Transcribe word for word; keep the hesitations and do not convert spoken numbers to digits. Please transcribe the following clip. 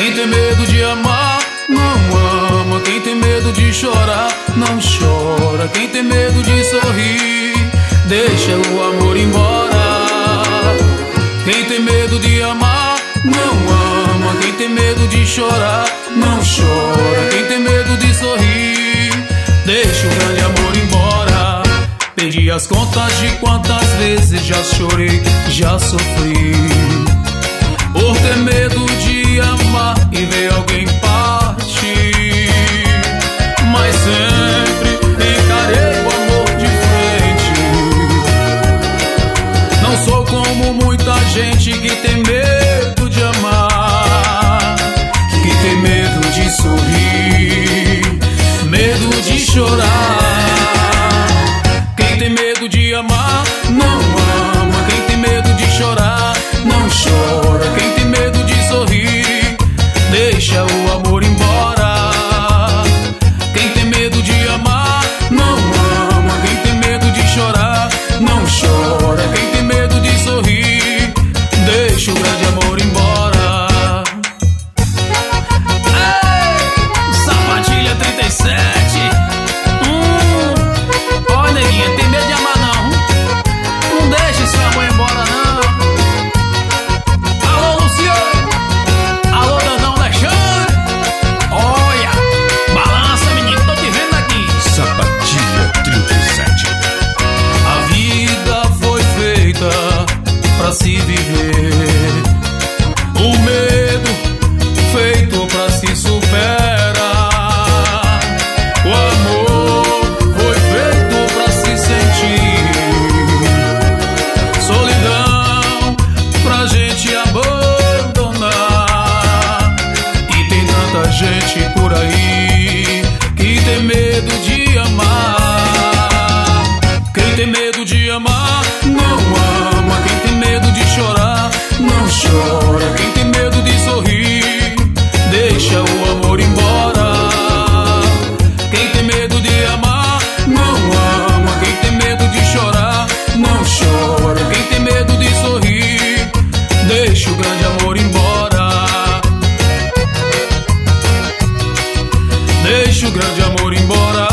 Quem tem medo de amar, não ama. Quem tem medo de chorar, não chora. Quem tem medo de sorrir, deixa o amor embora. Quem tem medo de amar, não ama. Quem tem medo de chorar, não chora. Quem tem medo de sorrir, deixa o grande amor embora. Perdi as contas de quantas vezes já chorei, já sofri, por ter medo de amar e ver alguém partir. Mas sempre encarei o amor de frente. Não sou como muita gente que tem medo de amar, que tem medo de sorrir, medo de chorar. Quem tem medo de amar, não ama. Quem tem medo de chorar, não chora. Quem tem medo de sorrir, deixa o amor embora. Quem tem medo de amar, não ama. Quem tem medo de chorar, não chora. Quem tem medo de sorrir, deixa o grande amor embora. Ei, Sapatilha trinta e sete. Hum, ó, neguinha, tem medo de amar não? Não deixa esse amor embora não. Pra se viver, o medo feito pra se superar. O amor foi feito pra se sentir, solidão pra gente abandonar. E tem tanta gente por aí que tem medo de amar. Quem tem medo de amar, não ama. Quem tem medo de chorar, não chora. Quem tem medo de sorrir, deixa o amor embora. Quem tem medo de amar, não ama. Quem tem medo de chorar, não chora. Quem tem medo de sorrir, deixa o grande amor embora. Deixa o grande amor embora.